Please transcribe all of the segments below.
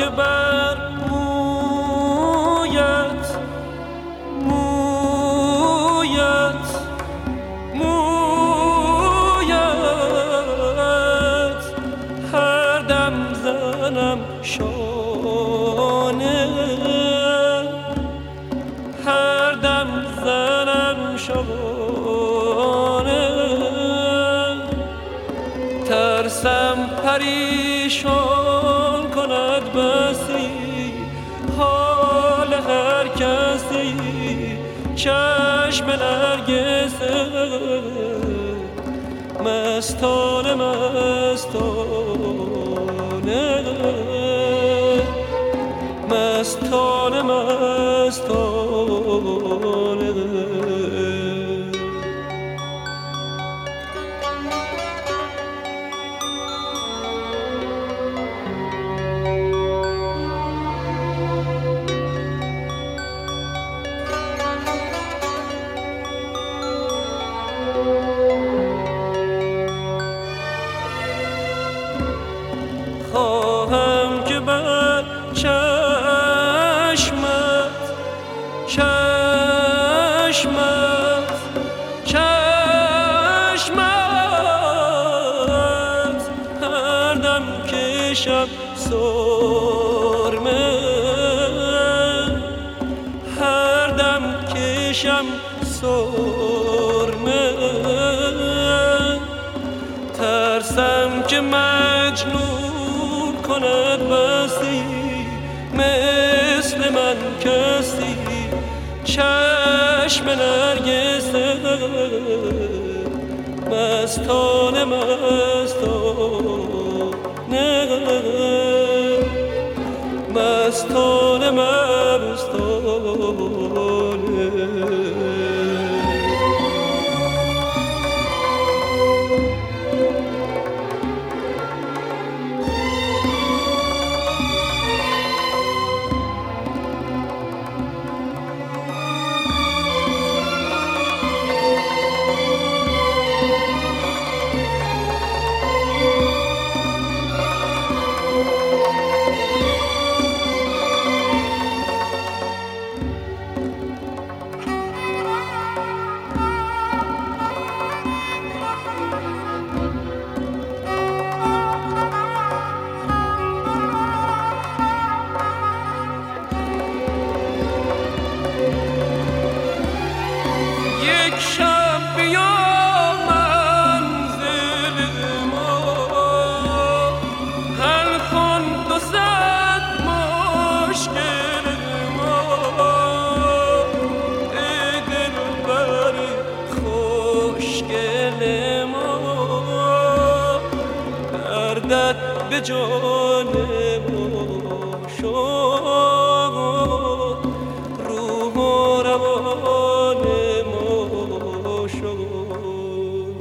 که بر مویت هر دم زنم شانه، هر دم زنم شانه، ترسم پریشان کند بسی حال هر کسی چشم نرگسه، مستانه مستانه مستانه مستانه. خواهم که بر چشمت هر دم کشم سرمه، هر دم کشم سرمه، ترسم که مجنون کند بسی مثل من کسی چشم نرگسه، مستانه مستانه مستانه مستانه. به جان ما شد، روح و روان ما شد.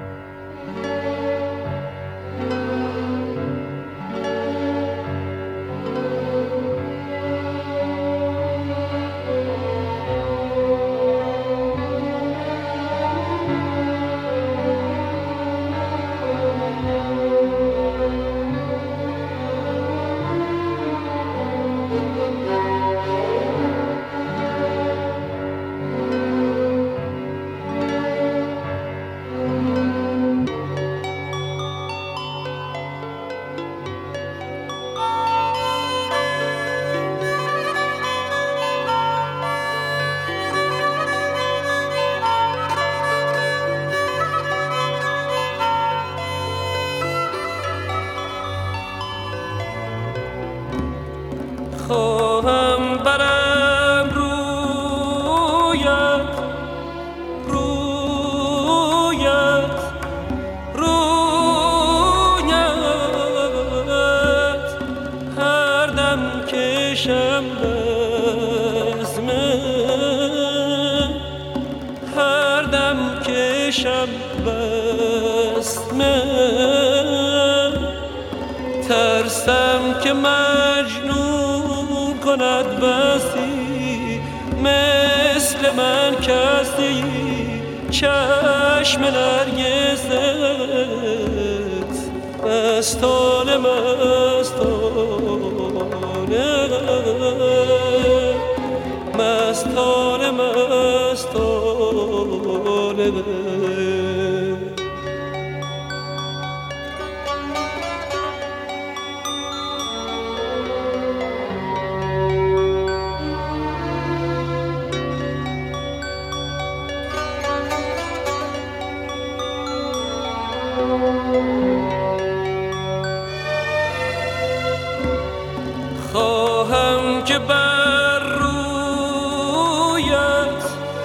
خواهم برم رویت هر دم کشم بزمه، هر دم کشم بزمه، ترسم که مجنون کند بسی مثل من کسی چشم نرگست مستانه مستانه. خواهم که بر رویت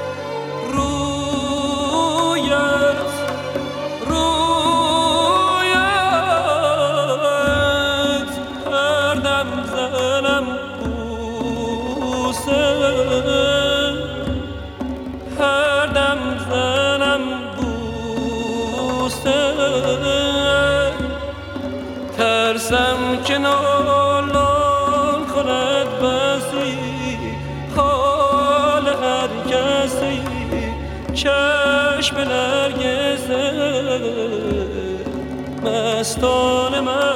هر دم زنم بوسه، هر دم زنم بوسه. ترسم که نالان کند بسی حال هر کسی چشم نرگس مستان من.